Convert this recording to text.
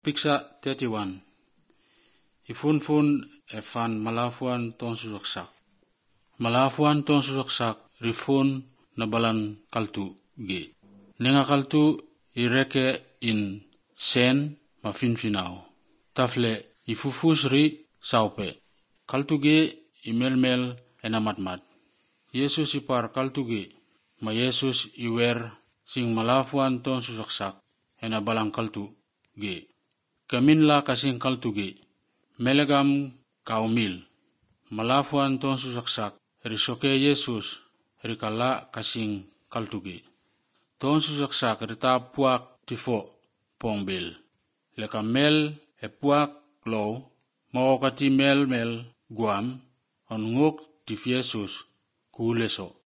Piksa 31. Ifun efan malafuan ton susaksak. Malafuan ton susaksak rifun nabalan kaltu ge. Nenga kaltu ireke in sen mafinfinao. Tafle ifufusri saupe. Kaltu ge imelmel enamatmat. Yesus ipar kaltu ge. Ma Yesus iwer sing malafuan ton susaksak enabalang kaltu ge. Kaminla kasing kaltu ge. Melegam kaumil. Malafuan ton susaksak risoke Yesus rikala kasing kaltu ge. Ton susaksak rita puak tifo pongbil. Leka mel puak low mawakati mel guam on nguk tif Yesus kuleso.